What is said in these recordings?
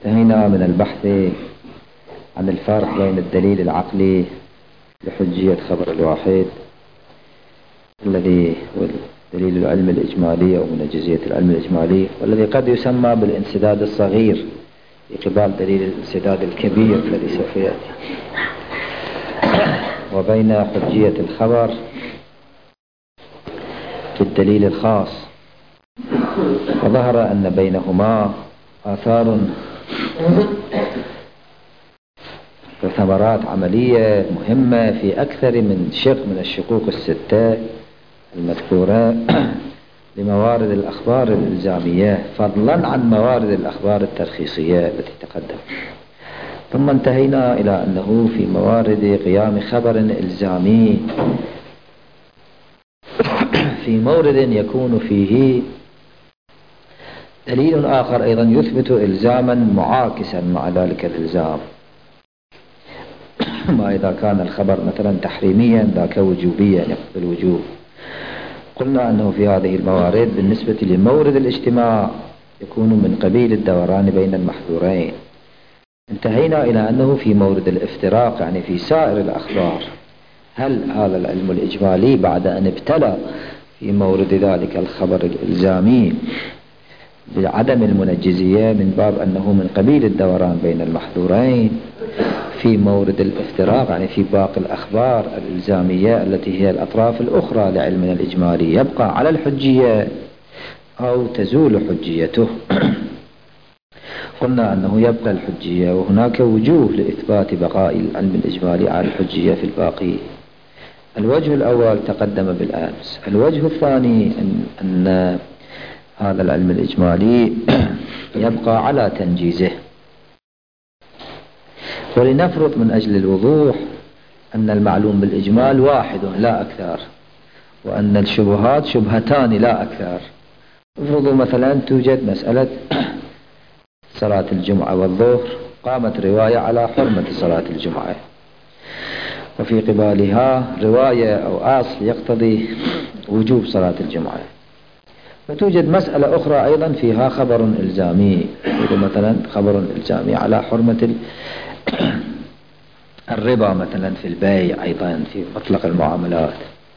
انتهينا من البحث عن الفرق بين الدليل العقلي لحجية خبر الواحد الذي هو دليل العلم الإجمالي أو منجزية العلم الإجمالي، والذي قد يسمى بالانسداد الصغير في قبال دليل الانسداد الكبير الذي سوف يأتي، وبين حجية الخبر في الدليل الخاص. وظهر أن بينهما آثار وثمرات عملية مهمة في أكثر من شق من الشقوق الستة المذكورة لموارد الأخبار الإلزامية، فضلا عن موارد الأخبار الترخيصية التي تقدم. ثم انتهينا إلى أنه في موارد قيام خبر إلزامي في مورد يكون فيه دليل آخر أيضا يثبت إلزاما معاكسا مع ذلك الإلزام، ما إذا كان الخبر مثلا تحريميا ذاك وجوبيا يقتضي الوجوب. قلنا أنه في هذه الموارد بالنسبة لمورد الاجتماع يكون من قبيل الدوران بين المحذورين. انتهينا إلى أنه في مورد الافتراق، يعني في سائر الأخبار، هل هذا العلم الإجمالي بعد أن ابتلى في مورد ذلك الخبر الإلزامي بعدم المنجزية من باب أنه من قبيل الدوران بين المحذورين، في مورد الافتراق يعني في باقي الأخبار الإلزامية التي هي الأطراف الأخرى لعلمنا الإجمالي يبقى على الحجية أو تزول حجيته. قلنا أنه يبقى الحجية، وهناك وجوه لإثبات بقاء العلم الإجمالي على الحجية في الباقي. الوجه الأول تقدم بالأمس. الوجه الثاني أن هذا العلم الإجمالي يبقى على تنجيزه. ولنفرض من أجل الوضوح أن المعلوم بالإجمال واحد لا أكثر، وأن الشبهات شبهتان لا أكثر. افرضوا مثلا توجد مسألة صلاة الجمعة والظهر، قامت رواية على حرمة صلاة الجمعة، وفي قبالها رواية أو أصل يقتضي وجوب صلاة الجمعة، فتوجد مسألة أخرى أيضا فيها خبر إلزامي، مثلا خبر إلزامي على حرمة الربا مثلا في البيع أيضا في مطلق المعاملات.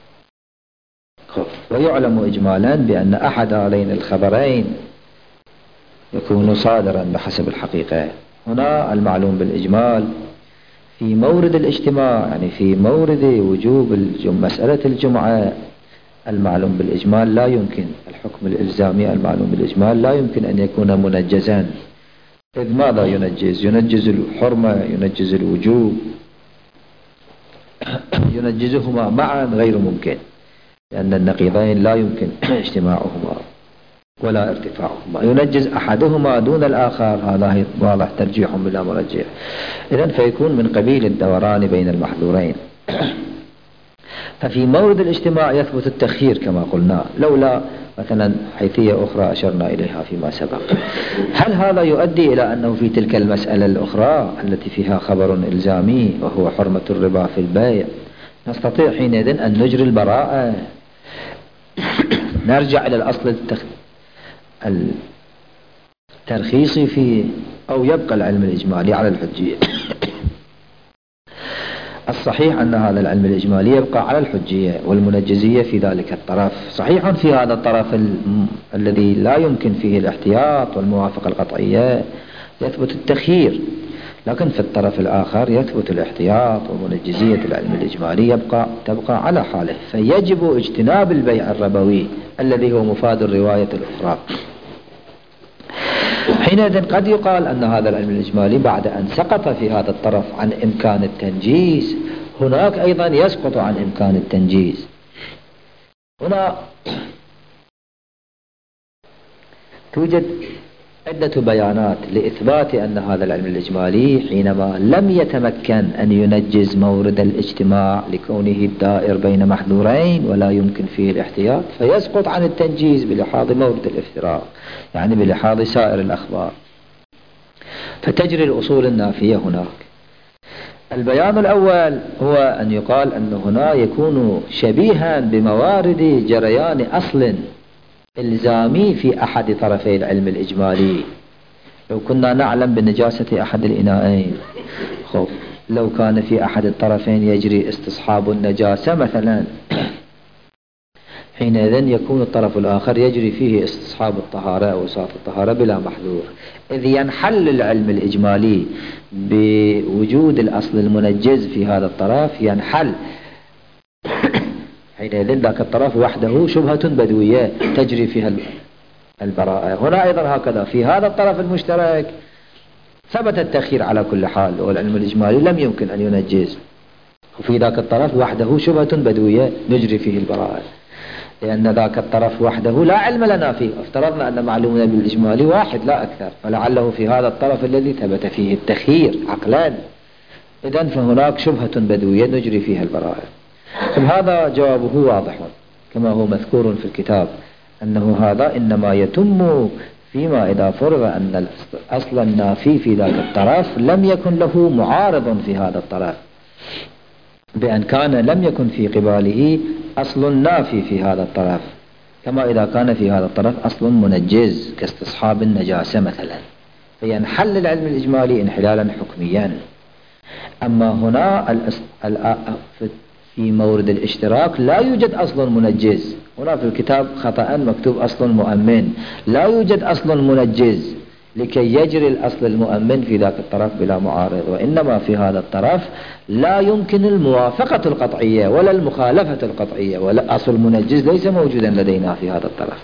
ويعلم إجمالا بأن أحد هذين الخبرين يكون صادرا بحسب الحقيقة. هنا المعلوم بالإجمال في مورد الاجتماع، يعني في مورد وجوب مسألة الجمعة، المعلوم بالإجمال لا يمكن، الحكم الإلزامي المعلوم بالإجمال لا يمكن أن يكون منجزا. إذ ماذا ينجز؟ ينجز الحرمة، ينجز الوجوب، ينجزهما معا غير ممكن، لأن النقيضين لا يمكن اجتماعهما ولا ارتفاعهما. ينجز أحدهما دون الآخر، هذا واضح ترجيح بلا مرجح. إذن فيكون من قبيل الدوران بين المحذورين. ففي مورد الاجتماع يثبت التخيير كما قلنا، لولا مثلا حيثية أخرى أشرنا إليها فيما سبق. هل هذا يؤدي إلى أنه في تلك المسألة الأخرى التي فيها خبر إلزامي وهو حرمة الربا في البيع نستطيع حينئذ أن نجري البراءة، نرجع إلى الأصل الترخيصي فيه، أو يبقى العلم الإجمالي على الحجية؟ الصحيح أن هذا العلم الإجمالي يبقى على الحجية والمنجزية في ذلك الطرف. صحيح في هذا الطرف الذي لا يمكن فيه الاحتياط والموافقة القطعية يثبت التخيير، لكن في الطرف الآخر يثبت الاحتياط ومنجزية العلم الإجمالي تبقى على حاله. فيجب اجتناب البيع الربوي الذي هو مفاد الرواية الأخرى. حينئذ قد يقال أن هذا العلم الإجمالي بعد أن سقط في هذا الطرف عن إمكان التنجيز، هناك أيضا يسقط عن إمكان التنجيز. هنا توجد عدة بيانات لإثبات أن هذا العلم الإجمالي حينما لم يتمكن أن ينجز مورد الاجتماع لكونه الدائر بين محذورين ولا يمكن فيه الاحتياط، فيسقط عن التنجيز بلحاظ مورد الافتراق، يعني بلحاظ سائر الأخبار، فتجري الأصول النافية هناك. البيان الأول هو أن يقال أن هنا يكون شبيها بموارد جريان أصل إلزامي في أحد طرفي العلم الإجمالي، لو كنا نعلم بنجاسة أحد الإناءين، خب لو كان في أحد الطرفين يجري استصحاب النجاسة مثلا، حينئذ يكون الطرف الآخر يجري فيه استصحاب الطهارة أو إساءة الطهارة بلا محذور، إذ ينحل العلم الإجمالي بوجود الأصل المنجز في هذا الطرف، ينحل حينئذ ذاك الطرف وحده شبهة بدوية تجري فيها البراءة. هنا أيضا هكذا في هذا الطرف المشترك ثبت التأخير على كل حال، والعلم الإجمالي لم يمكن أن ينجز، وفي ذاك الطرف وحده شبهة بدوية نجري فيه البراءة، لأن ذاك الطرف وحده لا علم لنا فيه، افترضنا أن معلومنا بالإجمالي واحد لا أكثر، فلعله في هذا الطرف الذي ثبت فيه التخيير عقلا، إذن فهناك شبهة بدوية نجري فيها البراءة. هذا جوابه واضح كما هو مذكور في الكتاب، أنه هذا إنما يتم فيما إذا فرض أن الأصل النافي في ذاك الطرف لم يكن له معارض في هذا الطرف، بأن كان لم يكن في قباله أصل نافي في هذا الطرف، كما إذا كان في هذا الطرف أصل منجز كاستصحاب النجاسة مثلا، فينحل العلم الإجمالي انحلالا حكميا. أما هنا في مورد الاشتراك لا يوجد أصل منجز، هنا في الكتاب خطأ مكتوب أصل مؤمن، لا يوجد أصل منجز لكي يجري الأصل المؤمن في ذاك الطرف بلا معارض، وإنما في هذا الطرف لا يمكن الموافقة القطعية ولا المخالفة القطعية، ولا أصل منجز ليس موجودا لدينا في هذا الطرف.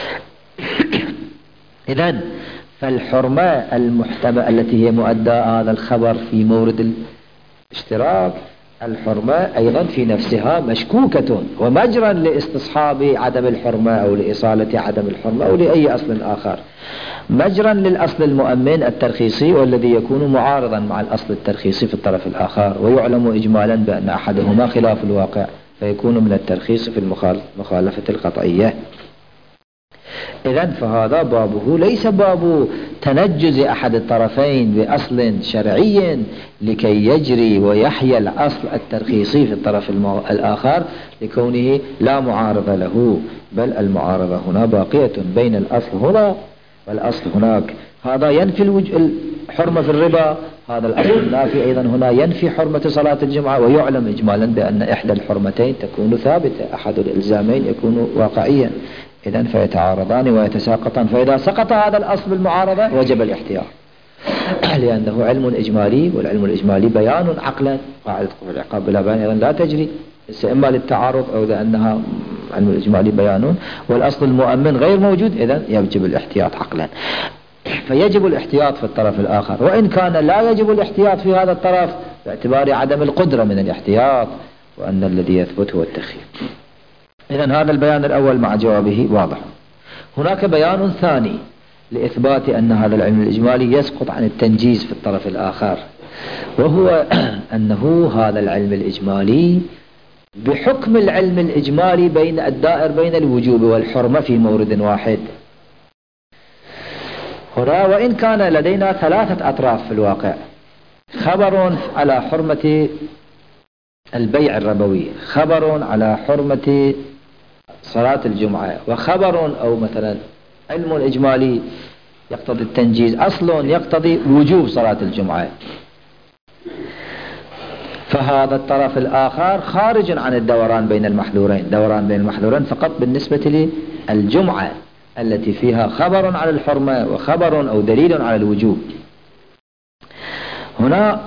إذن فالحرمة المحتملة التي هي مؤدى هذا الخبر في مورد الاشتراك، الحرمة أيضا في نفسها مشكوكة ومجرا لاستصحاب عدم الحرمة أو لإصالة عدم الحرمة أو لأي أصل آخر، مجرا للأصل المؤمن الترخيصي والذي يكون معارضا مع الأصل الترخيصي في الطرف الآخر، ويعلم إجمالا بأن أحدهما خلاف الواقع فيكون من الترخيص في المخالفة القطعية. إذن فهذا بابه ليس باب تنجز أحد الطرفين بأصل شرعي لكي يجري ويحيى الأصل الترخيصي في الطرف الآخر لكونه لا معارضة له، بل المعارضة هنا باقية بين الأصل هنا والأصل هناك. هذا ينفي الحرمة في الربا، هذا الأصل النافي أيضا هنا ينفي حرمة صلاة الجمعة، ويعلم إجمالا بأن إحدى الحرمتين تكون ثابتة، أحد الإلزامين يكون واقعيا، إذن فيتعارضان ويتساقطان، فإذا سقط هذا الأصل بالمعارضة وجب الاحتياط لأنه علم إجمالي، والعلم الإجمالي بيان عقلا، قاعدة العقاب بلا بيان أيضا لا تجري، إما للتعارض أو لأنها علم الإجمالي بيان والأصل المؤمن غير موجود، إذن يجب الاحتياط عقلا. فيجب الاحتياط في الطرف الآخر، وإن كان لا يجب الاحتياط في هذا الطرف باعتبار عدم القدرة من الاحتياط، وأن الذي يثبت هو التخيير. إذن هذا البيان الأول مع جوابه واضح. هناك بيان ثاني لإثبات أن هذا العلم الإجمالي يسقط عن التنجيز في الطرف الآخر، وهو أنه هذا العلم الإجمالي بحكم العلم الإجمالي بين الدائر بين الوجوب والحرمة في مورد واحد. هنا وإن كان لدينا ثلاثة أطراف في الواقع، خبر على حرمة البيع الربوي، خبر على حرمة صلاة الجمعة، وخبر أو مثلا علم إجمالي يقتضي التنجيز، أصل يقتضي وجوب صلاة الجمعة، فهذا الطرف الآخر خارج عن الدوران بين المحذورين، دوران بين المحذورين فقط بالنسبة للجمعة التي فيها خبر على الحرمة وخبر أو دليل على الوجوب. هنا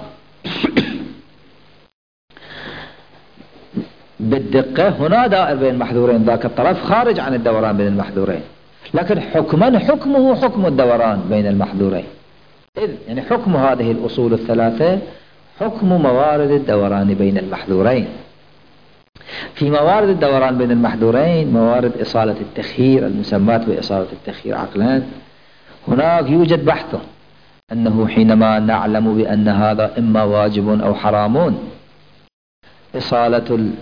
بالدقة هنا دائر بين المحذورين، ذاك الطرف خارج عن الدوران بين المحذورين، لكن حكما حكمه حكم الدوران بين المحذورين، إذ يعني حكم هذه الأصول الثلاثة حكم موارد الدوران بين المحذورين. في موارد الدوران بين المحذورين موارد إصالة التخيير المسمات بإصالة التخيير عقلا، هناك يوجد بحث أنه حينما نعلم بأن هذا إما واجب أو حرام، إصالة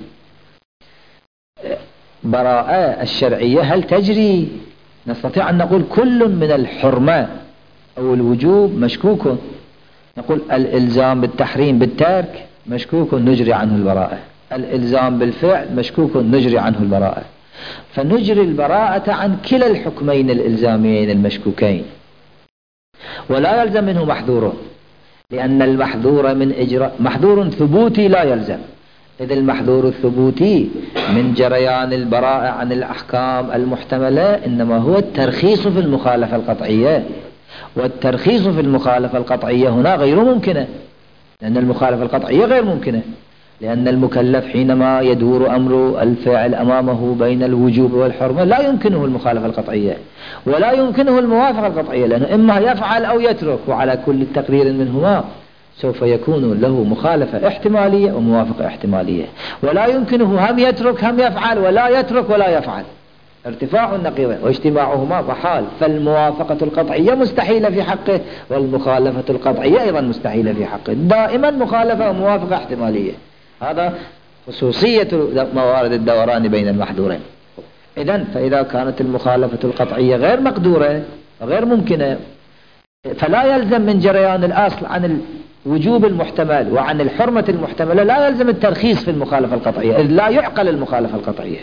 البراءة الشرعية هل تجري؟ نستطيع أن نقول كل من الحرمة أو الوجوب مشكوك، نقول الإلزام بالتحريم بالترك مشكوك نجري عنه البراءة، الإلزام بالفعل مشكوك نجري عنه البراءة، فنجري البراءة عن كلا الحكمين الإلزاميين المشكوكين. ولا يلزم منه محذور، لأن المحذور من إجراء محذور ثبوتي لا يلزم، إذ المحذور الثبوتي من جريان البراءة عن الأحكام المحتملة إنما هو الترخيص في المخالفة القطعية، والترخيص في المخالفة القطعية هنا غير ممكنة، لأن المخالفة القطعية غير ممكنة، لأن المكلف حينما يدور أمر الفاعل أمامه بين الوجوب والحرمة لا يمكنه المخالفة القطعية ولا يمكنه الموافقة القطعية، لأنه إما يفعل أو يترك، وعلى كل تقرير منهما سوف يكون له مخالفة احتمالية وموافقة احتمالية، ولا يمكنه هم يترك هم يفعل، ولا يترك ولا يفعل، ارتفاع النقيضين واجتماعهما محال، فالموافقة القطعية مستحيلة في حقه، والمخالفة القطعية أيضا مستحيلة في حقه، دائما مخالفة وموافقة احتمالية. هذا خصوصية موارد الدوران بين المحذورين. فإذا كانت المخالفة القطعية غير مقدورة وغير ممكنة، فلا يلزم من جريان الأصل عن الوجوب المحتمل وعن الحرمة المحتملة، لا يلزم الترخيص في المخالفة القطعية، إذ لا يعقل المخالفة القطعية.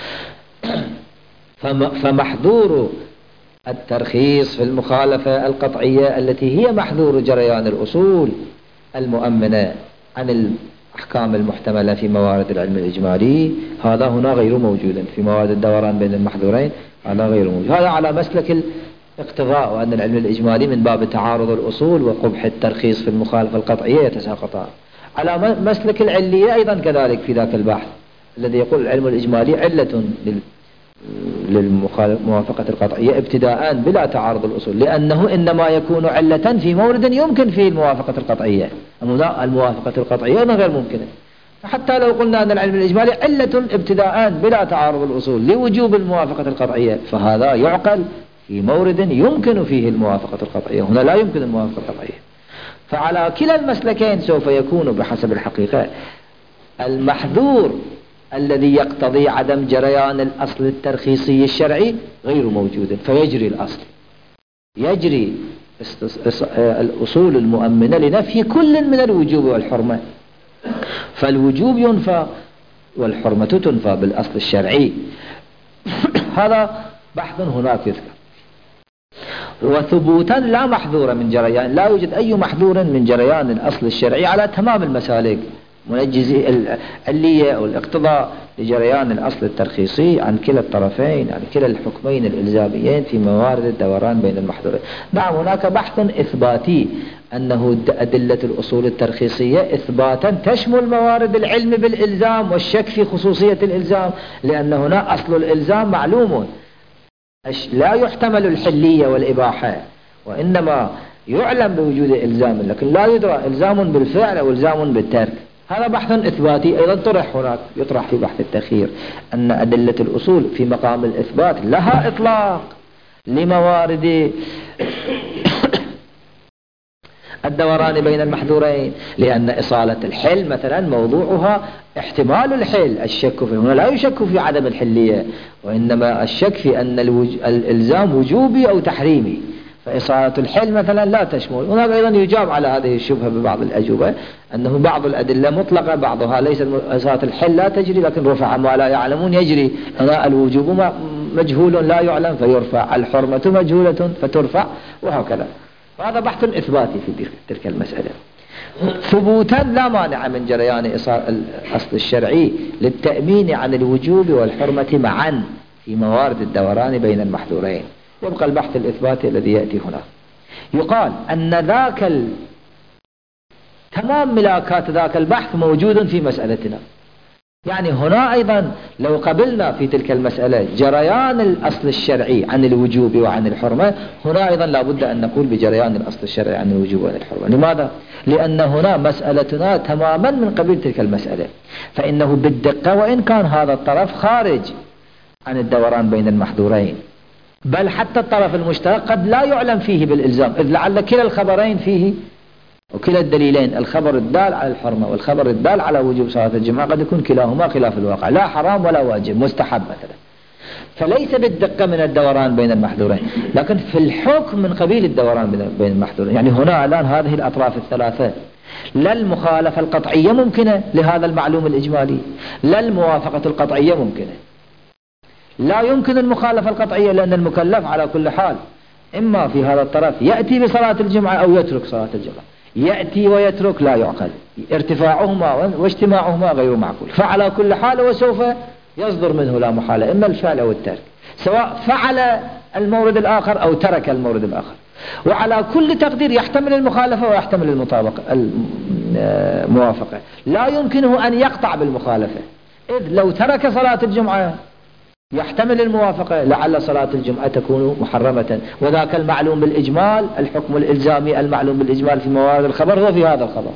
فمحذور الترخيص في المخالفة القطعية التي هي محذور جريان الأصول المؤمنة عن الأحكام المحتملة في موارد العلم الإجمالي، هذا هنا غير موجود في موارد الدوران بين المحذورين، هذا غير موجود. هذا على مسلك الاقتضاء، وأن العلم الإجمالي من باب تعارض الأصول وقبح الترخيص في المخالفة القطعية يتساقطان. على مسلك العلية أيضا كذلك في ذاك البحث الذي يقول العلم الإجمالي علة للموافقة القطعية ابتداء بلا تعارض الأصول، لأنه إنما يكون علة في مورد يمكن فيه الموافقة القطعية، أما الموافقة القطعية غير ممكنة. حتى لو قلنا أن العلم الإجمالي علة ابتداء بلا تعارض الأصول لوجوب الموافقة القطعية، فهذا يعقل في مورد يمكن فيه الموافقة القطعية، هنا لا يمكن الموافقة القطعية. فعلى كلا المسلكين سوف يكون بحسب الحقيقة المحذور الذي يقتضي عدم جريان الأصل الترخيصي الشرعي غير موجود، فيجري الأصل، يجري الأصول المؤمنة لنفي كل من الوجوب والحرمة، فالوجوب ينفى والحرمة تنفى بالأصل الشرعي. هذا بحث هناك يذكر. وثبوتا لا محذور من جريان، لا يوجد أي محذور من جريان الأصل الشرعي على تمام المسالك، منجزي العلية أو الاقتضاء لجريان الأصل الترخيصي عن كلا الطرفين، عن كلا الحكمين الإلزاميين في موارد الدوران بين المحذورين. نعم هناك بحث إثباتي أنه أدلة الأصول الترخيصية إثباتا تشمل موارد العلم بالإلزام والشك في خصوصية الإلزام، لأن هنا أصل الإلزام معلوم، لا يحتمل الحلية والإباحة، وإنما يعلم بوجود إلزام لكن لا يدرى إلزام بالفعل أو إلزام بالترك. هذا بحث إثباتي أيضا طرح هناك، يطرح في بحث التأخير أن أدلة الأصول في مقام الإثبات لها إطلاق لموارد الدوران بين المحذورين، لأن إصالة الحل مثلا موضوعها احتمال الحل، الشك فيه هنا لا يشك في عدم الحلية، وإنما الشك في أن الإلزام وجوبي أو تحريمي، فإصالة الحل مثلا لا تشمل. هناك أيضا يجاب على هذه الشبهة ببعض الأجوبة أنه بعض الأدلة مطلقة، بعضها ليس، إصالة الحل لا تجري لكن رفع ما لا يعلمون يجري، هنا الوجوب مجهول لا يعلم فيرفع، الحرمة مجهولة فترفع، وهكذا. وهذا بحث إثباتي في تلك المسألة. ثبوتا لا مانع من جريان الأصل الشرعي للتأمين عن الوجوب والحرمة معا في موارد الدوران بين المحذورين. يبقى البحث الإثباتي الذي يأتي هنا، يقال أن تمام ملاكات ذاك البحث موجود في مسألتنا. يعني هنا أيضا لو قبلنا في تلك المسألة جريان الأصل الشرعي عن الوجوب وعن الحرمة، هنا أيضا لابد أن نقول بجريان الأصل الشرعي عن الوجوب وعن الحرمة. لماذا؟ لأن هنا مسألتنا تماما من قبيل تلك المسألة، فإنه بالدقة وإن كان هذا الطرف خارج عن الدوران بين المحذورين، بل حتى الطرف المشترك قد لا يعلم فيه بالإلزام، إذ لعل كلا الخبرين فيه وكلا الدليلين، الخبر الدال على الحرمة والخبر الدال على وجوب صلاة الجماعة قد يكون كلاهما خلاف الواقع، لا حرام ولا واجب، مستحب مثلا. فليس بالدقة من الدوران بين المحذورين، لكن في الحكم من قبيل الدوران بين المحذورين. يعني هنا الآن هذه الأطراف الثلاثة لا المخالفة القطعية ممكنة لهذا المعلوم الإجمالي، لا الموافقة القطعية ممكنة. لا يمكن المخالفة القطعية لأن المكلف على كل حال إما في هذا الطرف يأتي بصلاة الجمعة أو يترك صلاة الجمعة. يأتي ويترك لا يعقل، ارتفاعهما واجتماعهما غير معقول. فعلى كل حال وسوف يصدر منه لا محالة إما الفعل أو الترك، سواء فعل المورد الآخر أو ترك المورد الآخر. وعلى كل تقدير يحتمل المخالفة ويحتمل الموافقة. لا يمكنه أن يقطع بالمخالفة، إذ لو ترك صلاة الجمعة يحتمل الموافقة، لعل صلاة الجمعة تكون محرمة، وذاك المعلوم بالإجمال، الحكم الإلزامي المعلوم بالإجمال في موارد الخبر هو في هذا الخبر.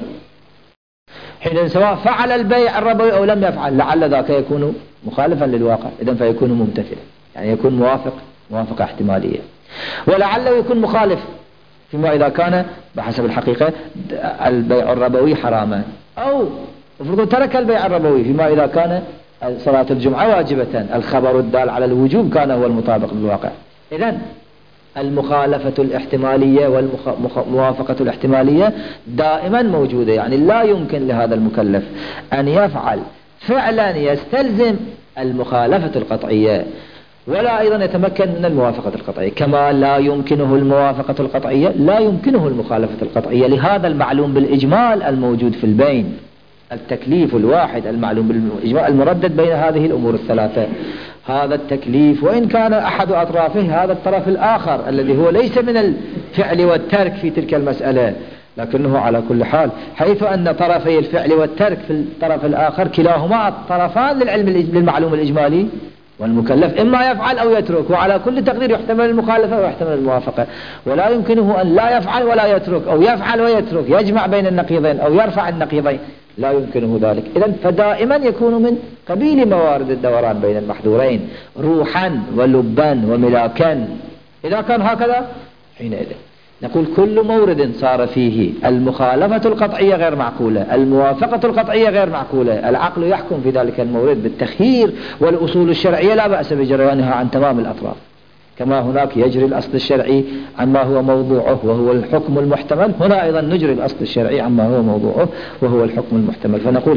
حين سواء فعل البيع الربوي أو لم يفعل، لعل ذاك يكون مخالفا للواقع، إذن فيكون ممتثلا، يعني يكون موافقة احتمالية. ولعله يكون مخالف فيما إذا كان بحسب الحقيقة البيع الربوي حراما، أو ترك البيع الربوي فيما إذا كان صلاة الجمعة واجبة، الخبر الدال على الوجوب كان هو المطابق للواقع. إذن المخالفة الاحتمالية والموافقة الاحتمالية دائما موجودة، يعني لا يمكن لهذا المكلف أن يفعل فعلا يستلزم المخالفة القطعية، ولا أيضا يتمكن من الموافقة القطعية، كما لا يمكنه الموافقة القطعية لا يمكنه المخالفة القطعية لهذا المعلوم بالإجمال الموجود في البين، التكليف الواحد المعلوم بالإجمال المردد بين هذه الأمور الثلاثة. هذا التكليف وإن كان أحد أطرافه هذا الطرف الآخر الذي هو ليس من الفعل والترك في تلك المسألة، لكنه على كل حال حيث أن طرفي الفعل والترك في الطرف الآخر كلاهما طرفان للمعلوم الإجمالي، والمكلف إما يفعل أو يترك، وعلى كل تقدير يحتمل المخالفة ويحتمل الموافقة، ولا يمكنه أن لا يفعل ولا يترك، أو يفعل ويترك، يجمع بين النقيضين أو يرفع النقيضين، لا يمكنه ذلك. إذن فدائما يكون من قبيل موارد الدوران بين المحذورين روحا ولبا وملاكا. إذا كان هكذا حينئذ نقول كل مورد صار فيه المخالفة القطعية غير معقولة، الموافقة القطعية غير معقولة، العقل يحكم في ذلك المورد بالتخيير، والأصول الشرعية لا بأس بجريانها عن تمام الأطراف، كما هناك يجري الأصل الشرعي عما هو موضوعه وهو الحكم المحتمل، هنا أيضا نجري الأصل الشرعي عما هو موضوعه وهو الحكم المحتمل. فنقول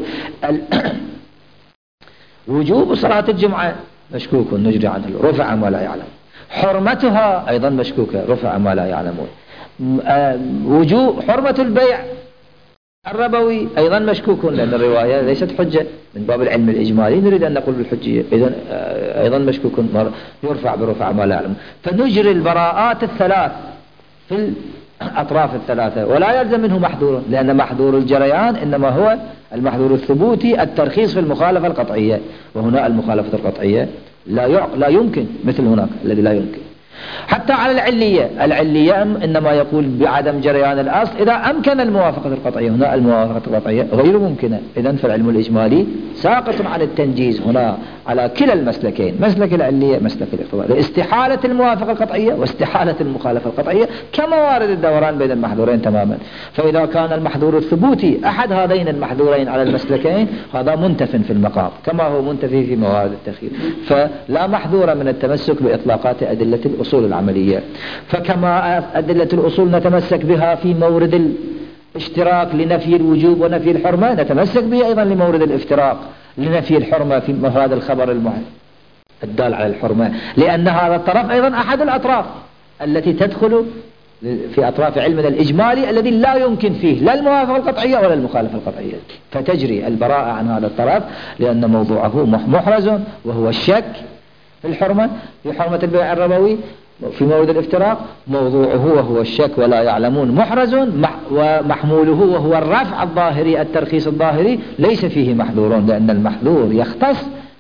وجوب صلاة الجمعة مشكوك نجري عنه، رفع ما لا يعلم، حرمتها أيضا مشكوكة رفع ما لا يعلمون، وجوب حرمة البيع الربوي أيضا مشكوك، لأن الرواية ليست حجة من باب العلم الإجمالي، نريد أن نقول بالحجية، إذن أيضا مشكوك يرفع برفع ما لا يعلم. فنجري البراءات الثلاث في الأطراف الثلاثة، ولا يلزم منه محذور، لأن محذور الجريان إنما هو المحذور الثبوتي الترخيص في المخالفة القطعية، وهنا المخالفة القطعية لا يمكن مثل هناك الذي لا يمكن. حتى على العلية إنما يقول بعدم جريان الأصل إذا أمكن الموافقة القطعية، هنا الموافقة القطعية غير ممكنة. إذن فالعلم الإجمالي ساقط عن التنجيز هنا على كلا المسلكين، مسلك العلية مسلك الاقتضاء، لاستحالة الموافقة القطعية واستحالة المخالفة القطعية كموارد الدوران بين المحذورين تماما. فإذا كان المحذور الثبوتي أحد هذين المحذورين على المسلكين هذا منتف في المقام كما هو منتفي في موارد التخيير، فلا محذور من التمسك بإطلاقات أدلة الأصول العملية. فكما أدلة الأصول نتمسك بها في مورد الاشتراك لنفي الوجوب ونفي الحرمة، نتمسك به أيضا لمورد الافتراق لنفي الحرمة في مفاد الخبر الدال على الحرمة، لأن هذا الطرف أيضا أحد الأطراف التي تدخل في أطراف علمنا الإجمالي الذي لا يمكن فيه لا الموافقة القطعية ولا المخالفة القطعية، فتجري البراءة عن هذا الطرف لأن موضوعه محرز وهو الشك في الحرمة، في حرمة البيع الربوي في مورد الافتراق، موضوعه وهو الشك ولا يعلمون محرز، ومحموله وهو الرفع الظاهري الترخيص الظاهري ليس فيه محذور، لأن المحذور يختص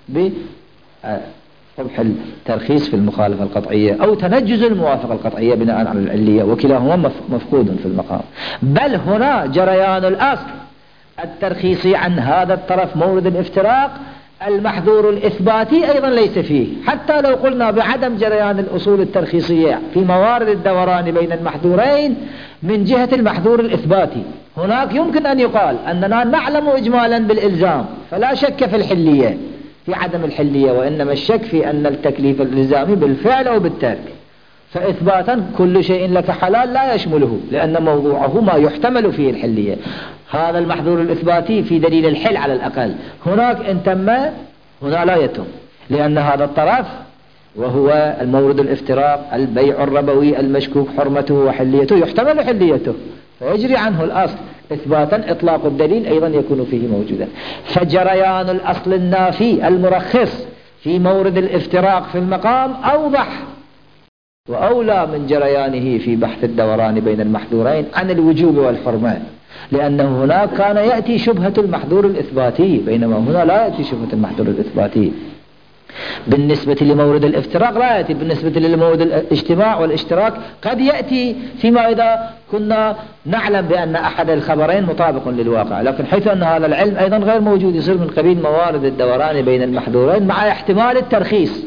بقبح الترخيص في المخالفة القطعية أو تنجز الموافقة القطعية بناء على العلية، وكلاهما مفقود في المقام. بل هنا جريان الأصل الترخيصي عن هذا الطرف مورد الافتراق، المحذور الإثباتي أيضا ليس فيه، حتى لو قلنا بعدم جريان الأصول الترخيصية في موارد الدوران بين المحذورين من جهة المحذور الإثباتي، هناك يمكن أن يقال أننا نعلم إجمالا بالإلزام فلا شك في الحلية في عدم الحلية، وإنما الشك في أن التكليف الإلزامي بالفعل أو بالترك، فإثباتا كل شيء لك حلال لا يشمله لأن موضوعه ما يحتمل فيه الحلية، هذا المحذور الإثباتي في دليل الحل على الأقل، هناك إن تم هنا لا يتم، لأن هذا الطرف وهو المورد الافتراق، البيع الربوي المشكوك حرمته وحليته، يحتمل حليته فيجري عنه الأصل إثباتا، إطلاق الدليل أيضا يكون فيه موجودا. فجريان الأصل النافي المرخص في مورد الافتراق في المقام أوضح وأولى من جريانه في بحث الدوران بين المحذورين عن الوجوب والحرمة، لأنه هناك كان يأتي شبهة المحذور الإثباتي، بينما هنا لا يأتي شبهة المحذور الإثباتي. بالنسبة لمورد الافتراق لا يأتي، بالنسبة لمورد الاجتماع والاشتراك قد يأتي فيما إذا كنا نعلم بأن أحد الخبرين مطابق للواقع، لكن حيث أن هذا العلم أيضا غير موجود يصير من قبيل موارد الدوران بين المحذورين مع احتمال الترخيص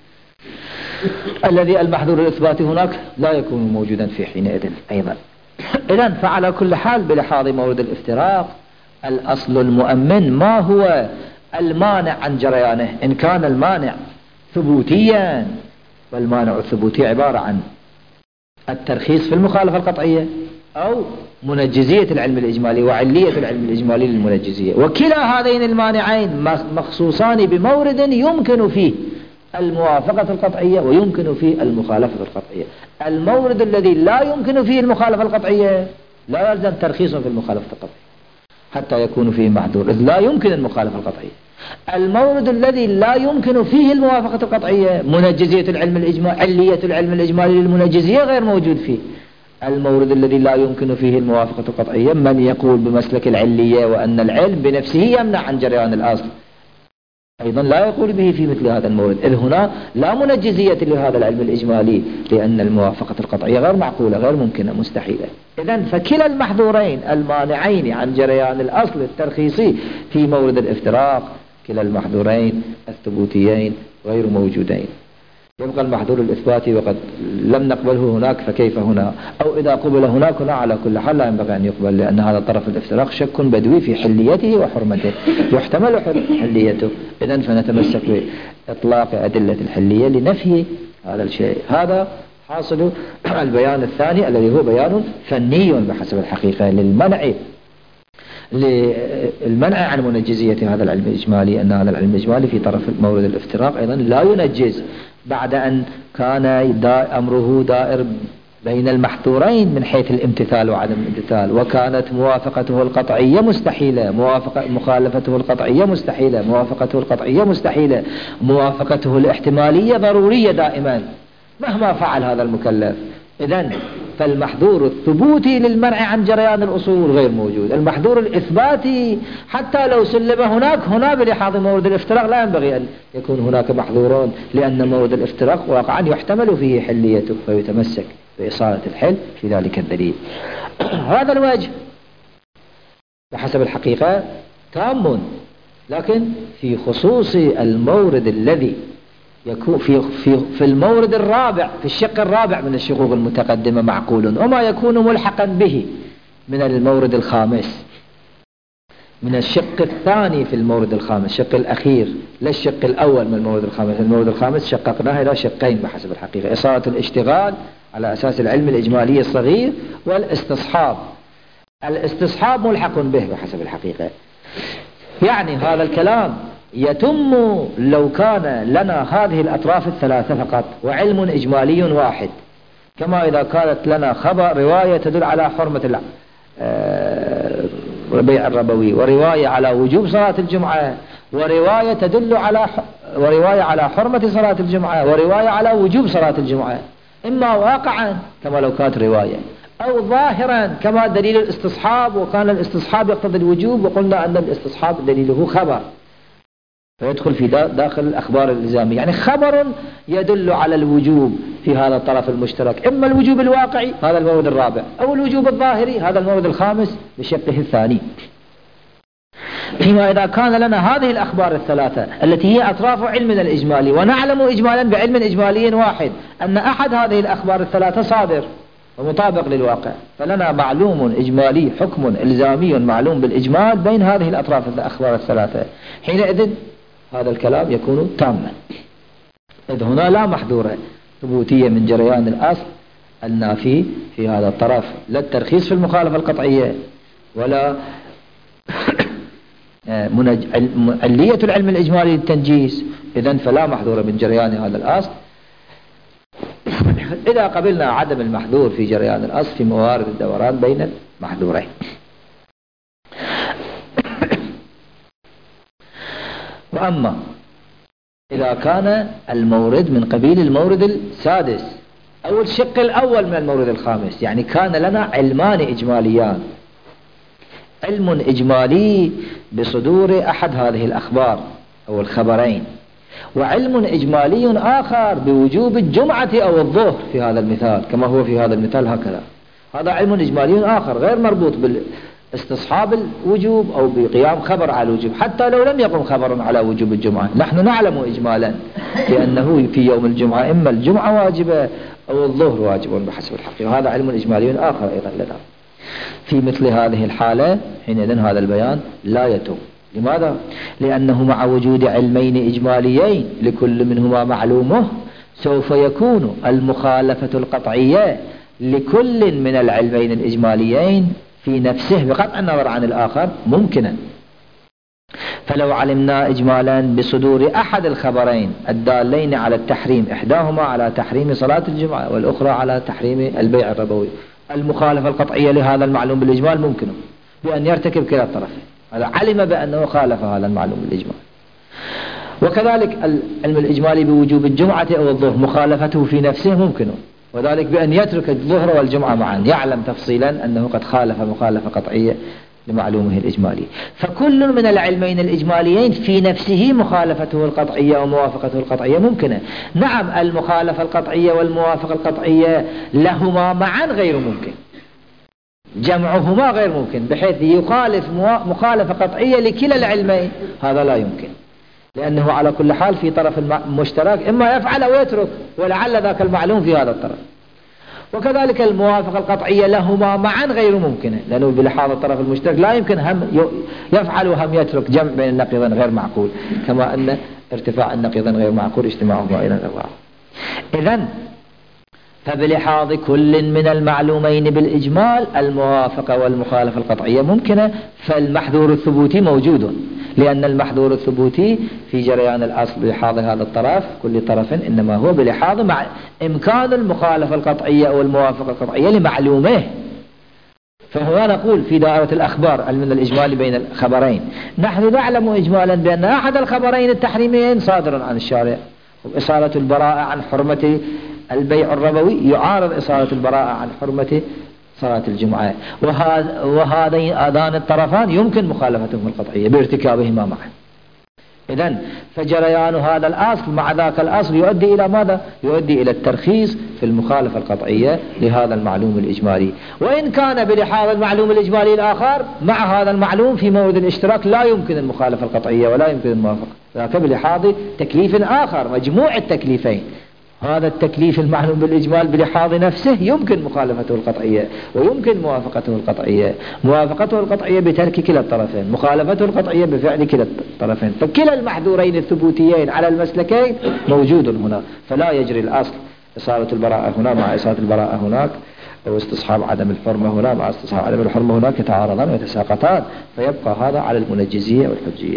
الذي المحذور الإثباتي هناك لا يكون موجودا في حينئذ أيضا. إذن فعلى كل حال بلحاظ مورد الافتراق الأصل المؤمن ما هو المانع عن جريانه، إن كان المانع ثبوتيا، والمانع الثبوتي عبارة عن الترخيص في المخالفة القطعية أو منجزية العلم الإجمالي وعلية العلم الإجمالي للمنجزية، وكلا هذين المانعين مخصوصان بمورد يمكن فيه الموافقة القطعية ويمكن فيه المخالفة القطعية. المورد الذي لا يمكن فيه المخالفة القطعية لا يلزم ترخيص في المخالفة القطعية حتى يكون فيه محذور، إذ لا يمكن المخالفة القطعية. المورد الذي لا يمكن فيه الموافقة القطعية منجزية العلم الإجمالي، علية العلم الإجمالي للمنجزية غير موجود فيه. المورد الذي لا يمكن فيه الموافقة القطعية من يقول بمسلك العلية وأن العلم بنفسه يمنع عن جريان الأصل أيضا لا يقول به في مثل هذا المورد، إذ هنا لا منجزية لهذا العلم الإجمالي لأن الموافقة القطعية غير معقولة غير ممكنة مستحيلة. إذن فكلا المحذورين المانعين عن جريان الأصل الترخيصي في مورد الافتراق كلا المحذورين الثبوتيين غير موجودين. يبقى المحذور الإثباتي وقد لم نقبله هناك فكيف هنا، أو إذا قبل هناك هنا على كل حال لا ينبغي أن يقبل، لأن هذا طرف الافتراق شك بدوي في حليته وحرمته، يحتمل حليته. إذن فنتمسك بإطلاق أدلة الحلية لنفي هذا الشيء. هذا حاصل البيان الثاني الذي هو بيان فني بحسب الحقيقة للمنع عن منجزية هذا العلم الإجمالي، أن هذا العلم الإجمالي في طرف مورد الافتراق أيضا لا ينجز بعد أن كان أمره دائر بين المحذورين من حيث الامتثال وعدم الامتثال، وكانت موافقته القطعية مستحيلة، مخالفته القطعية مستحيلة، موافقته القطعية مستحيلة، موافقته الاحتمالية ضرورية دائما مهما فعل هذا المكلف. إذن فالمحذور الثبوتي للمنع عن جريان الأصول غير موجود. المحذور الإثباتي حتى لو سلم هنا بلحاظ مورد الافتراق لا ينبغي أن يكون هناك محذورون، لأن مورد الافتراق واقعا يحتمل فيه حليته فيتمسك بإصالة الحل في ذلك الدليل. هذا الوجه بحسب الحقيقة تام، لكن في خصوص المورد الذي يكون في المورد الرابع في الشق الرابع من الشقوق المتقدمة معقول، وما يكون ملحقا به من المورد الخامس من الشق الثاني في المورد الخامس، الشق الأخير لا الشق الأول من المورد الخامس. المورد الخامس شققناه إلى شقين بحسب الحقيقة: إصالة الاشتغال على أساس العلم الإجمالي الصغير، والاستصحاب. الاستصحاب ملحق به بحسب الحقيقة، يعني هذا الكلام يتم لو كان لنا هذه الأطراف الثلاثة فقط وعلم إجمالي واحد، كما إذا كانت لنا خبر رواية تدل على حرمة البيع الربوي، ورواية على وجوب صلاة الجمعة، ورواية تدل على حرمة صلاة الجمعة، ورواية على وجوب صلاة الجمعة، إما واقعا كما لو كانت رواية، أو ظاهرا كما دليل الاستصحاب، وكان الاستصحاب يقتضي الوجوب، وقلنا أن الاستصحاب دليله خبر فيدخل في داخل الأخبار الإلزامية، يعني خبر يدل على الوجوب في هذا الطرف المشترك، إما الوجوب الواقعي هذا المورد الرابع، أو الوجوب الظاهري هذا المورد الخامس بشقه الثاني. فيما إذا كان لنا هذه الأخبار الثلاثة التي هي أطراف علمنا الإجمالي، ونعلم إجمالا بعلم إجمالي واحد أن أحد هذه الأخبار الثلاثة صادر ومطابق للواقع، فلنا معلوم إجمالي حكم إلزامي معلوم بالإجمال بين هذه الأطراف الأخبار الثلاثة، حينئذ هذا الكلام يكون تاما، إذ هنا لا محذورة ثبوتية من جريان الأصل النافي في هذا الطرف، لا الترخيص في المخالفة القطعية ولا علية العلم الإجمالي للتنجيز، إذن فلا محذورة من جريان هذا الأصل إذا قبلنا عدم المحذور في جريان الأصل في موارد الدوران بين المحذورين. وأما إذا كان المورد من قبيل المورد السادس أو الشق الأول من المورد الخامس، يعني كان لنا علمان إجماليان، علم إجمالي بصدور أحد هذه الأخبار أو الخبرين، وعلم إجمالي آخر بوجوب الجمعة أو الظهر في هذا المثال، كما هو في هذا المثال هكذا. هذا علم إجمالي آخر غير مربوط باستصحاب الوجوب أو بقيام خبر على الوجوب، حتى لو لم يقم خبر على وجوب الجمعة. نحن نعلم إجمالا بأنه في يوم الجمعة إما الجمعة واجبة أو الظهر واجب بحسب الحقيقة، وهذا علم إجمالي آخر أيضا لنا. في مثل هذه الحالة حينئذ هذا البيان لا يتم. لماذا؟ لأنه مع وجود علمين إجماليين لكل منهما معلومه، سوف يكون المخالفة القطعية لكل من العلمين الإجماليين في نفسه بقطع النظر عن الآخر ممكنا. فلو علمنا إجمالا بصدور أحد الخبرين الدالين على التحريم، إحداهما على تحريم صلاة الجمعة والأخرى على تحريم البيع الربوي، المخالفة القطعية لهذا المعلوم بالإجمال ممكن بأن يرتكب كلا الطرفين. هذا علم بأنه خالف هذا المعلوم بالإجمال. وكذلك العلم الإجمالي بوجوب الجمعة أو الظهر مخالفته في نفسه ممكن، وذلك بأن يترك الظهر والجمعة معا، يعلم تفصيلا أنه قد خالف مخالفة قطعية لمعلومه الإجمالي. فكل من العلمين الإجماليين في نفسه مخالفته القطعية وموافقته القطعية ممكنة. نعم، المخالفة القطعية والموافقة القطعية لهما معا غير ممكن، جمعهما غير ممكن، بحيث يخالف مخالفة قطعية لكلا العلمين، هذا لا يمكن، لأنه على كل حال في طرف المشترك إما يفعل أو يترك، ولعل ذاك المعلوم في هذا الطرف. وكذلك الموافقة القطعية لهما معا غير ممكنة، لأنه بلحاظ الطرف المشترك لا يمكن هم يفعل وهم يترك، جمع بين النقيضين غير معقول، كما أن ارتفاع النقيضين غير معقول اجتماعهما إلى الأربعة. إذن فبلحاظ كل من المعلومين بالإجمال الموافقة والمخالفة القطعية ممكنة، فالمحذور الثبوتي موجود، لأن المحذور الثبوتي في جريان الأصل بلحاظ هذا الطرف كل طرف إنما هو بلحاظ مع إمكان المخالفة القطعية أو الموافقة القطعية لمعلومه. فهنا نقول في دائرة الأخبار من الإجمال بين الخبرين، نحن نعلم إجمالا بأن أحد الخبرين التحريميين صادر عن الشارع، وإصالة البراءة عن حرمة البيع الربوي يعارض إصالة البراءة عن حرمة صلاة الجمعة، وهذان الطرفان يمكن مخالفتهم القطعية بارتكابهما معا. إذن فجريان هذا الأصل مع ذاك الأصل يؤدي إلى ماذا؟ يؤدي إلى الترخيص في المخالفة القطعية لهذا المعلوم الإجمالي، وإن كان بلحاظ المعلوم الإجمالي الآخر مع هذا المعلوم في مورد الاشتراك لا يمكن المخالفة القطعية ولا يمكن الموافقة، ذاك بلحاظ تكليف آخر، مجموع التكليفين. هذا التكليف المعلوم بالإجمال بلحاظ نفسه يمكن مخالفته القطعية ويمكن موافقته القطعية، موافقته القطعية بترك كلا الطرفين، مخالفته القطعية بفعل كلا الطرفين، فكلا المحذورين الثبوتيين على المسلكين موجود هنا، فلا يجري الأصل إصالة البراءة هنا مع إصالة البراءة هناك، أو استصحاب عدم الحرمة هنا مع استصحاب عدم الحرمة هناك، يتعارضان ويتساقطان، فيبقى هذا على المنجزية والحجية.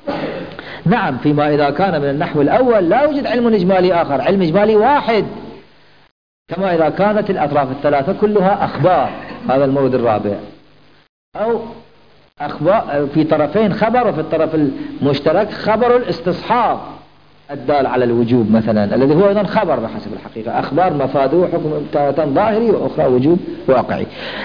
نعم، فيما إذا كان من النحو الأول لا يوجد علم إجمالي آخر، علم إجمالي واحد، كما إذا كانت الأطراف الثلاثة كلها أخبار، هذا المورد الرابع، أو أخبار في طرفين خبر، وفي الطرف المشترك خبر الاستصحاب الدال على الوجوب مثلا، الذي هو أيضا خبر بحسب الحقيقة، أخبار مفاده حكم ظاهري وأخرى وجوب واقعي.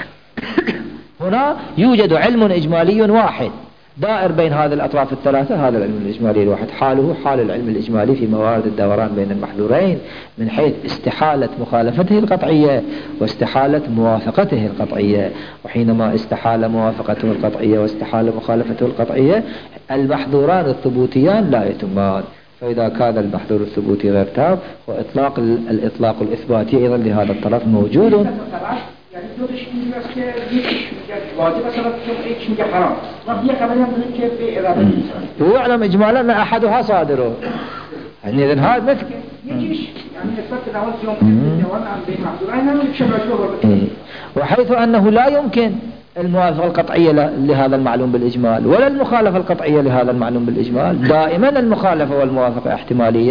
هنا يوجد علم إجمالي واحد دائر بين هذه الأطراف الثلاثة، هذا العلم الإجمالي الواحد حاله حال العلم الإجمالي في موارد الدوران بين المحذورين، من حيث استحالة مخالفته القطعية واستحالة موافقته القطعية. وحينما استحال موافقته القطعية واستحال مخالفته القطعية المحذوران الثبوتيان لا يتمان. فإذا كان المحذور الثبوتي غير تام، وإطلاق الإطلاق الإثباتي أيضا لهذا الطرف موجود. يعني دو تشكيل بس يكش واجب صلاة الجمعة يكش مجا حرام، ربي كمان يمكن كيف بإرادة الإنسان. ويعلم إجمالا أن أحدها صادر. يعني إذن هذا مثل يجيش يعني يثبت الأول يوم الدوام عن بين محظورين أنه يكشف شهور. وحيث أنه لا يمكن الموافقة القطعية لهذا المعلوم بالإجمال ولا المخالفة القطعية لهذا المعلوم بالإجمال، دائما المخالفة والموافقة احتمالية،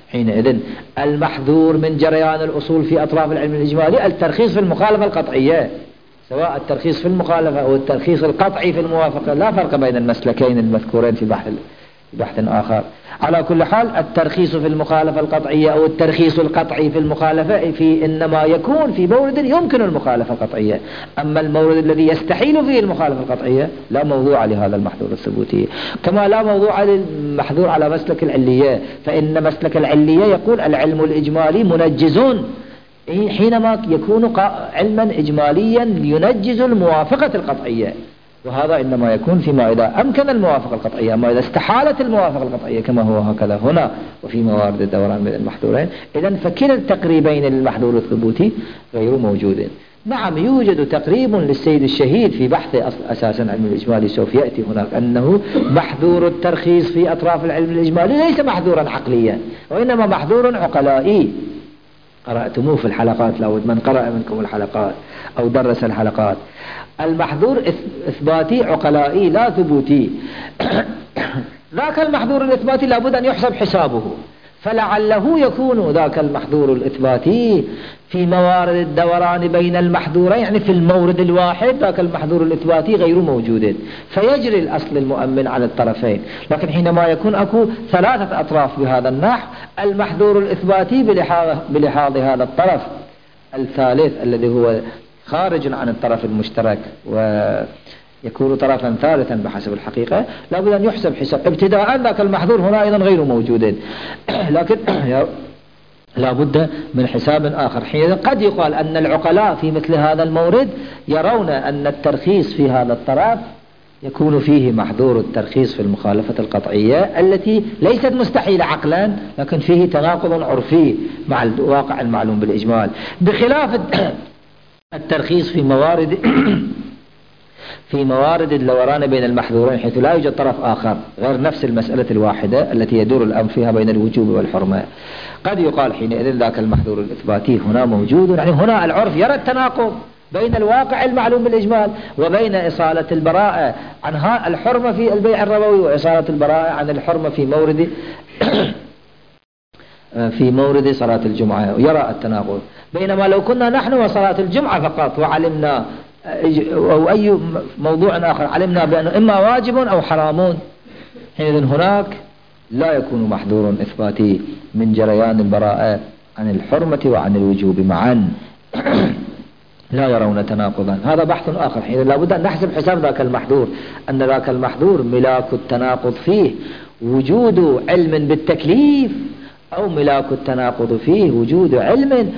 حينئذ المحذور من جريان الأصول في أطراف العلم الإجمالي الترخيص في المخالفة القطعية، سواء الترخيص في المخالفة أو الترخيص القطعي في الموافقة، لا فرق بين المسلكين المذكورين في بحث آخر. على كل حال الترخيص في المخالفة القطعية أو الترخيص القطعي في المخالفة إنما يكون في مورد يمكن المخالفة القطعية، أما المورد الذي يستحيل فيه المخالفة القطعية لا موضوع لهذا المحذور الثبوتي، كما لا موضوع للمحذور على مسلك العلية، فإن مسلك العلية يقول العلم الإجمالي منجز حينما يكون علما إجماليا ينجز الموافقة القطعية، وهذا إنما يكون فيما إذا أمكن الموافقة القطعية، أما إذا استحالت الموافقة القطعية كما هو هكذا هنا وفي موارد الدوران بين المحذورين، إذن فكلا التقريبين للمحذور الثبوتي غير موجود. نعم يوجد تقريب للسيد الشهيد في بحث أساسا علم الإجمالي سوف يأتي هناك، أنه محذور الترخيص في أطراف العلم الإجمالي ليس محذورا عقليا وإنما محذور عقلائي. قرأتموه في الحلقات، لو من قرأ منكم الحلقات أو درس الحلقات، المحذور إثباتي عقلائي لا ثبوتي. ذاك المحذور الإثباتي لابد أن يحسب حسابه، فلعله يكون ذاك المحذور الإثباتي في موارد الدوران بين المحذورين، يعني في المورد الواحد ذاك المحذور الإثباتي غير موجود، فيجري الأصل المؤمن على الطرفين. لكن حينما يكون أكو ثلاثة أطراف بهذا النحو، المحذور الإثباتي بلحاظ هذا الطرف الثالث الذي هو خارج عن الطرف المشترك ويكون طرفا ثالثا بحسب الحقيقة، لابد أن يحسب حساب ابتداء ذاك المحذور هنا أيضا غير موجود، لكن لابد من حساب آخر. حين قد يقال أن العقلاء في مثل هذا المورد يرون أن الترخيص في هذا الطرف يكون فيه محذور الترخيص في المخالفة القطعية التي ليست مستحيلة عقلا، لكن فيه تناقض عرفي مع الواقع المعلوم بالإجمال، بخلاف الترخيص في موارد الدوران بين المحذورين، حيث لا يوجد طرف آخر غير نفس المسألة الواحدة التي يدور الأمر فيها بين الوجوب والحرمة. قد يقال حينئذ ذاك المحذور الإثباتي هنا موجود، يعني هنا العرف يرى التناقض بين الواقع المعلوم بالإجمال وبين إصالة البراءة عن الحرمة في البيع الربوي وإصالة البراءة عن الحرمة في مورد صلاة الجمعة، يرى التناقض. بينما لو كنا نحن وصلاة الجمعة فقط وعلمنا أو أي موضوع آخر علمنا بأنه إما واجب أو حرام، حينئذ هناك لا يكون محذور إثباتي من جريان البراءة عن الحرمة وعن الوجوب معا، لا يرون تناقضا. هذا بحث آخر. حينئذ لابد أن نحسب حساب ذاك المحذور، أن ذاك المحذور ملاك التناقض فيه وجود علم بالتكليف، أو ملاك التناقض فيه وجود علم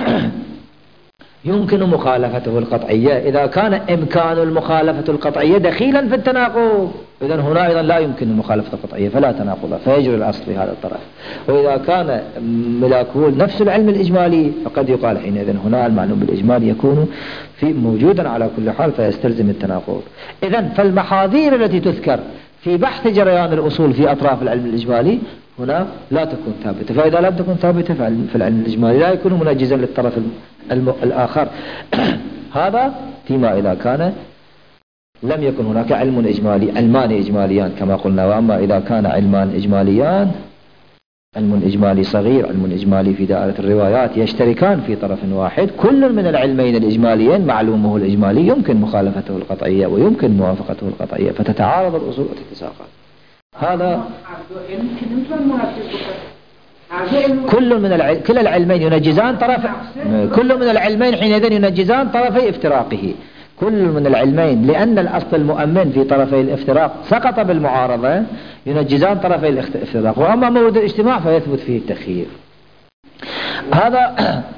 يمكن مخالفته القطعية. إذا كان إمكان المخالفة القطعية دخيلا في التناقض، إذن هنا أيضا لا يمكن المخالفة القطعية فلا تناقض، فيجري الأصل في هذا الطرف. وإذا كان ملاكه نفس العلم الإجمالي فقد يقال حينئذ هنا المعلوم بالإجمالي يكون موجودا على كل حال فيستلزم التناقض. إذن فالمحاذير التي تذكر في بحث جريان الأصول في أطراف العلم الإجمالي هنا لا تكون ثابتة، فإذا لم تكن ثابتة في العلم الإجمالي لا يكون منجزا للطرف الآخر. هذا فيما إذا كان لم يكن هناك علمان إجماليان كما قلنا. وأما إذا كان علمان إجماليان، علم إجمالي صغير، علم إجمالي في دائرة الروايات، يشتركان في طرف واحد، كل من العلمين الإجماليين معلومه الإجمالي يمكن مخالفته القطعية ويمكن موافقته القطعية، فتتعارض الأصول وتتساقط. هذا كل العلمين ينجزان كل من العلمين حينئذ ينجزان طرفي افتراقه، كل من العلمين، لأن الأصل المؤمن في طرفي الافتراق سقط بالمعارضة، ينجزان طرفي الافتراق. وأما مورد الاجتماع فيثبت فيه التخيير. هذا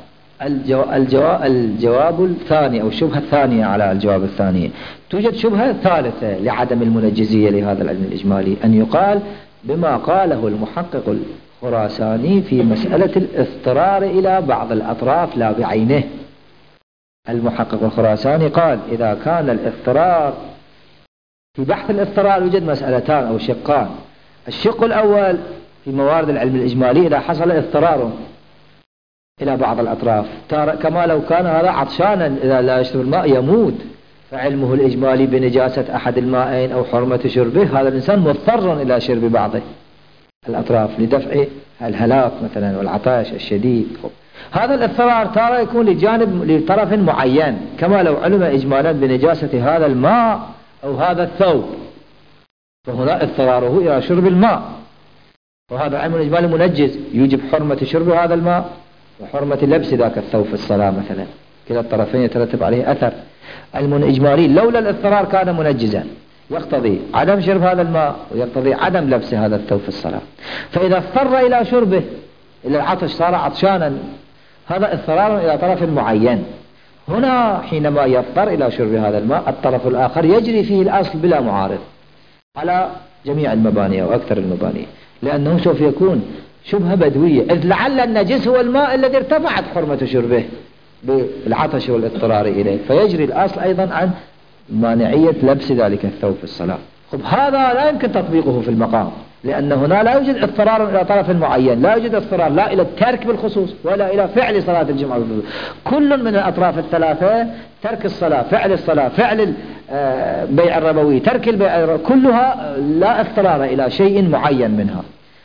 الجواب الثاني أو الشبهة الثانية على الجواب الثاني. توجد شبهة ثالثة لعدم المنجزية لهذا العلم الإجمالي، أن يقال بما قاله المحقق الخراساني في مسألة الاضطرار إلى بعض الأطراف لا بعينه. المحقق الخراساني قال إذا كان الاضطرار في بحث الاضطرار يوجد مسألتان أو شقان. الشق الأول في موارد العلم الإجمالي إذا حصل اضطرار إلى بعض الأطراف، كما لو كان هذا عطشانا إذا لا يشرب الماء يموت، فعلمه الإجمالي بنجاسة أحد المائين أو حرمة شربه، هذا الإنسان مضطر إلى شرب بعض الأطراف لدفع الهلاك مثلا والعطش الشديد. هذا الاضطرار تارة يكون لطرف معين، كما لو علم إجمالا بنجاسة هذا الماء أو هذا الثوب، فهنا اضطراره إلى شرب الماء، وهذا علم الإجمالي منجز يوجب حرمة شرب هذا الماء وحرمة لبس ذاك الثوب في الصلاة مثلا، كلا الطرفين يترتب عليه أثر. علم إجمالي لولا الاضطرار كان منجزا، يقتضي عدم شرب هذا الماء ويقتضي عدم لبس هذا الثوب في الصلاة. فإذا اضطر إلى شربه، إلى العطش صار عطشانا، هذا اضطرار إلى طرف معين. هنا حينما يضطر إلى شرب هذا الماء، الطرف الآخر يجري فيه الأصل بلا معارض على جميع المباني أو أكثر المباني، لأنه سوف يكون شبهة بدوية، إذ لعل النجس هو الماء الذي ارتفعت حرمة شربه بالعطش والاضطرار إليه، فيجري الأصل أيضا عن مانعية لبس ذلك الثوب في الصلاة. خب هذا لا يمكن تطبيقه في المقام، لأن هنا لا يوجد اضطرار إلى طرف معين، لا يوجد اضطرار لا إلى الترك بالخصوص ولا إلى فعل صلاة الجمعة بالخصوص. كل من الأطراف الثلاثة، ترك الصلاة، فعل الصلاة، فعل بيع الربوي، ترك البيع، كلها لا اضطرار إلى شيء معين منها.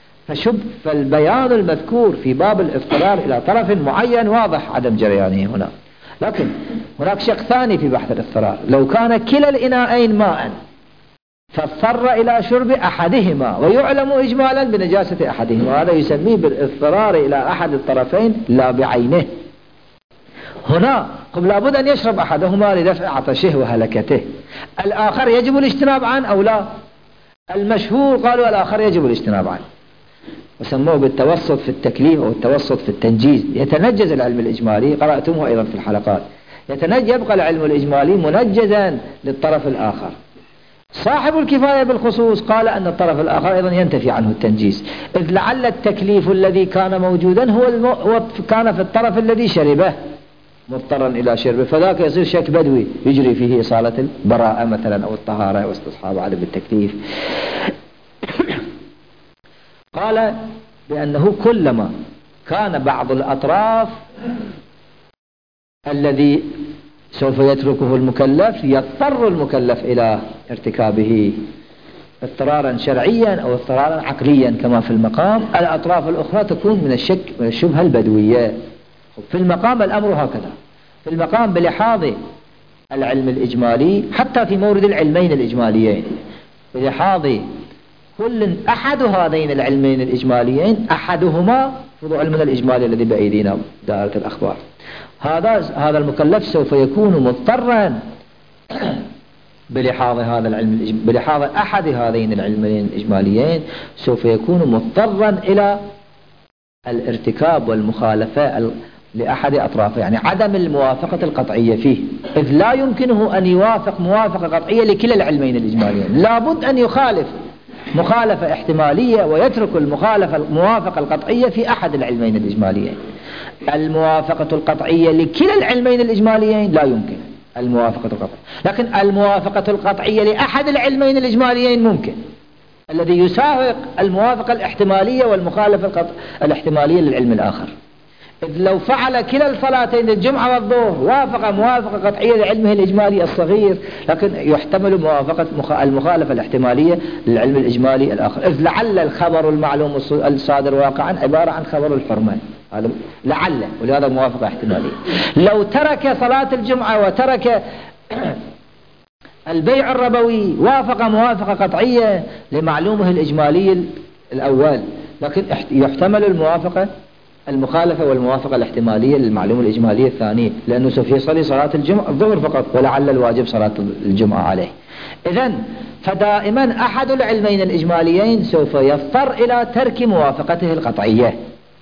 فالبيان المذكور في باب الاضطرار إلى طرف معين واضح عدم جريانه هنا. لكن هناك شق ثاني في بحث الاضطرار، لو كان كلا الإناءين ماء فاضطر إلى شرب أحدهما ويعلم إجمالا بنجاسة أحدهما، هذا يسميه بالاضطرار إلى أحد الطرفين لا بعينه. هنا قبل لابد أن يشرب أحدهما لدفع عطشه وهلكته، الآخر يجب الاجتناب عنه أو لا؟ المشهور قالوا الآخر يجب الاجتناب عنه، وسموه بالتوسط في التكليف أو التوسط في التنجيز. يتنجز العلم الإجمالي، قرأتمه أيضا في الحلقات، يبقى العلم الإجمالي منجزا للطرف الآخر. صاحب الكفاية بالخصوص قال أن الطرف الآخر أيضا ينتفي عنه التنجيز، إذ لعل التكليف الذي كان موجودا هو كان في الطرف الذي شربه مضطرا إلى شربه، فذاك يصير شك بدوي يجري فيه إصالة البراءة مثلا أو الطهارة واستصحاب عدم التكليف. قال بأنه كلما كان بعض الأطراف الذي سوف يتركه المكلف يضطر المكلف إلى ارتكابه اضطرارا شرعيا أو اضطرارا عقليا كما في المقام، الأطراف الأخرى تكون من الشبهة البدوية. في المقام الأمر هكذا، في المقام بلحاظ العلم الإجمالي حتى في مورد العلمين الإجماليين، بلحاظ كل أحد هذين العلمين الإجماليين، أحدهما في علمنا الإجمالي الذي بأيدينا دائرة الأخبار، هذا المكلف سوف يكون مضطرا بلحاظ هذا العلم، بلحاظ أحد هذين العلمين الإجماليين سوف يكون مضطرا إلى الارتكاب والمخالفة لأحد أطرافه، يعني عدم الموافقة القطعية فيه، إذ لا يمكنه أن يوافق موافقة قطعية لكلا العلمين الإجماليين، لابد أن يخالف مخالفة احتمالية ويترك الموافقة القطعية في أحد العلمين الإجماليين. الموافقة القطعية لكلا العلمين الإجماليين لا يمكن الموافقة القطعية، لكن الموافقة القطعية لأحد العلمين الإجماليين ممكن، الذي يساوق الموافقة الاحتمالية والمخالفة الاحتمالية للعلم الآخر. إذ لو فعل كلا الصلاتين الجمعة والظهر وافق موافقة قطعية لعلمه الإجمالي الصغير، لكن يحتمل موافقة المخالفة الاحتمالية للعلم الإجمالي الآخر، إذ لعل الخبر المعلوم الصادر واقعا عبارة عن خبر الحرمة، هذا لعل، ولهذا موافقة احتمالية. لو ترك صلاة الجمعة وترك البيع الربوي وافق موافقة قطعية لمعلومه الإجمالي الأول، لكن يحتمل المخالفة والموافقة الاحتمالية للمعلومة الإجمالية الثانية، لأنه سوف يصلي صلاة الظهر فقط ولعل الواجب صلاة الجمعة عليه. إذن فدائما أحد العلمين الإجماليين سوف يضطر إلى ترك موافقته القطعية،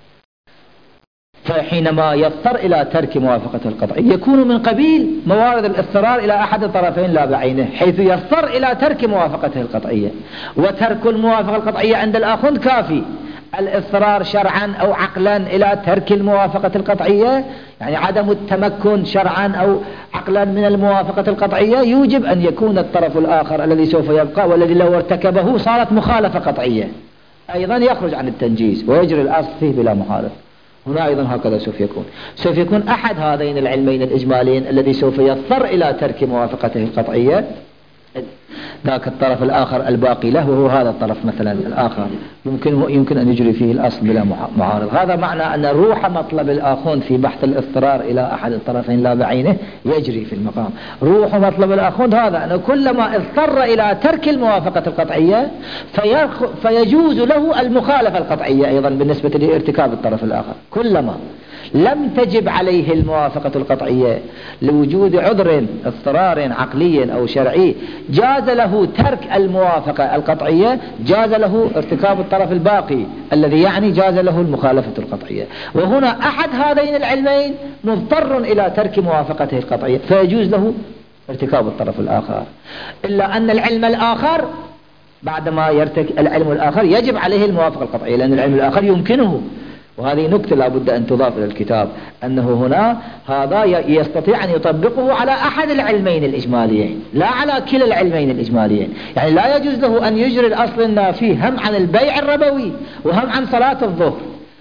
فحينما يضطر إلى ترك موافقته القطعية يكون من قبيل موارد الاضطرار إلى أحد الطرفين لا بعينه، حيث يضطر إلى ترك موافقته القطعية، وترك الموافقة القطعية عند الآخر كافي. الاضطرار شرعا أو عقلا إلى ترك الموافقة القطعية، يعني عدم التمكن شرعا أو عقلا من الموافقة القطعية، يوجب أن يكون الطرف الآخر الذي سوف يبقى والذي لو ارتكبه صارت مخالفة قطعية أيضا يخرج عن التنجيز ويجري الأصل فيه بلا مخالفة. هنا أيضا هكذا سوف يكون أحد هذين العلمين الإجماليين الذي سوف يضطر إلى ترك موافقته القطعية، ذاك الطرف الآخر الباقي له وهو هذا الطرف مثلا الآخر يمكن أن يجري فيه الأصل بلا معارض. هذا معنى أن روح مطلب الآخون في بحث الاضطرار إلى أحد الطرفين لا بعينه يجري في المقام. روح مطلب الآخون هذا أنه كلما اضطر إلى ترك الموافقة القطعية فيجوز له المخالفة القطعية أيضا بالنسبة لارتكاب الطرف الآخر. كلما لم تجب عليه الموافقة القطعية لوجود عذر اضطرار عقلي أو شرعي جاز له ترك الموافقة القطعية، جاز له ارتكاب الطرف الباقي الذي يعني جاز له المخالفة القطعية. وهنا أحد هذين العلمين مضطر إلى ترك موافقته القطعية فيجوز له ارتكاب الطرف الآخر، إلا أن العلم الآخر بعدما يرتكب العلم الآخر يجب عليه الموافقة القطعية لأن العلم الآخر يمكنه. وهذه نكتة لابد أن تضاف إلى الكتاب، أنه هنا هذا يستطيع أن يطبقه على أحد العلمين الإجماليين لا على كلا العلمين الإجماليين. يعني لا يجوز له أن يجري الأصل النافي هم عن البيع الربوي وهم عن صلاة الظهر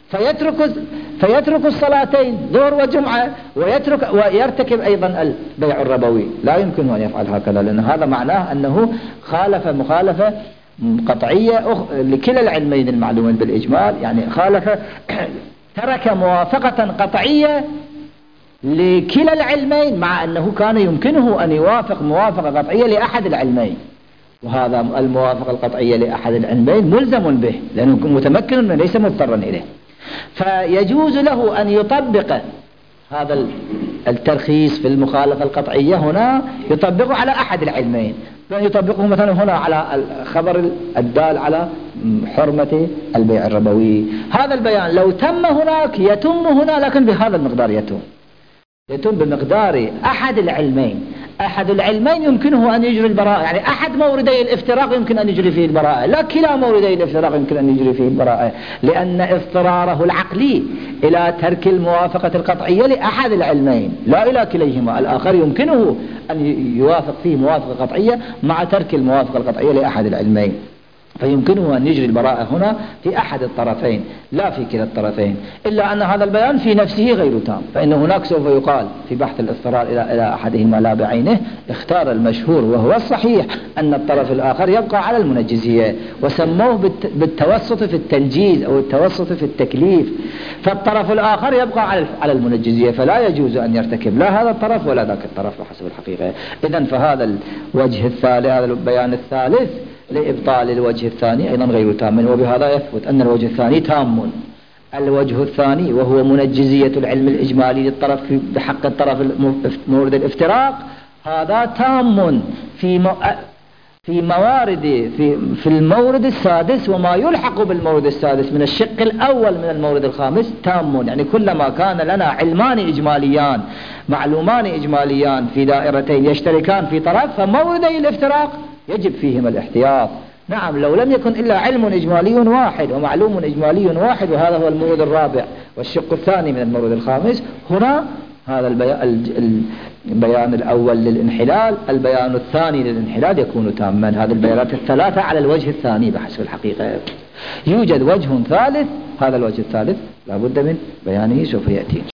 فيترك الصلاتين ظهر وجمعة ويرتكب أيضا البيع الربوي. لا يمكنه أن يفعل هكذا لأن هذا معناه أنه خالف مخالفة قطعية لكلا العلمين المعلومين بالإجمال، يعني ترك موافقة قطعية لكلا العلمين مع أنه كان يمكنه أن يوافق موافقة قطعية لأحد العلمين. وهذا الموافقة القطعية لأحد العلمين ملزم به لأنه متمكن منه ليس مضطرا إليه، فيجوز له أن يطبق هذا الترخيص في المخالفة القطعية هنا يطبقه على أحد العلمين، لأن يطبقه مثلا هنا على الخبر الدال على حرمة البيع الربوي. هذا البيان لو تم هناك يتم هنا لكن بهذا المقدار يتم بمقدار أحد العلمين. أحد العلمين يمكنه أن يجري البراءة، يعني أحد موردي الافتراق يمكن أن يجري فيه البراءة، لا كلا موردي الافتراق يمكن أن يجري فيه البراءة، لأن اضطراره العقلي إلى ترك الموافقة القطعية لأحد العلمين لا إلى كليهما. الآخر يمكنه أن يوافق فيه موافقة قطعية مع ترك الموافقة القطعية لأحد العلمين، فيمكنه أن يجري البراءة هنا في أحد الطرفين لا في كلا الطرفين، إلا أن هذا البيان في نفسه غير تام، فإن هناك سوف يقال في بحث الاضطرار إلى أحدهما لا بعينه اختار المشهور وهو الصحيح أن الطرف الآخر يبقى على المنجزية، وسموه بالتوسط في التنجيز أو التوسط في التكليف، فالطرف الآخر يبقى على المنجزية فلا يجوز أن يرتكب لا هذا الطرف ولا ذاك الطرف بحسب الحقيقة. إذن فهذا الوجه الثالث، هذا البيان الثالث لإبطال الوجه الثاني أيضا غير تام، وبهذا يثبت أن الوجه الثاني تام. الوجه الثاني وهو منجزية العلم الإجمالي للطرف بحق الطرف مورد الافتراق، هذا تام في موارد في المورد السادس وما يلحق بالمورد السادس من الشق الأول من المورد الخامس تام. يعني كلما كان لنا علمان إجماليان معلومان إجماليان في دائرتين يشتركان في طرف فموردي الافتراق يجب فيهما الاحتياط. نعم لو لم يكن إلا علم إجمالي واحد ومعلوم إجمالي واحد، وهذا هو المورد الرابع والشق الثاني من المورد الخامس، هنا هذا البيان الأول للانحلال، البيان الثاني للانحلال يكون تاما. هذه البيانات الثلاثة على الوجه الثاني بحسب الحقيقة. يوجد وجه ثالث، هذا الوجه الثالث لا بد من بيانه سوف يأتي.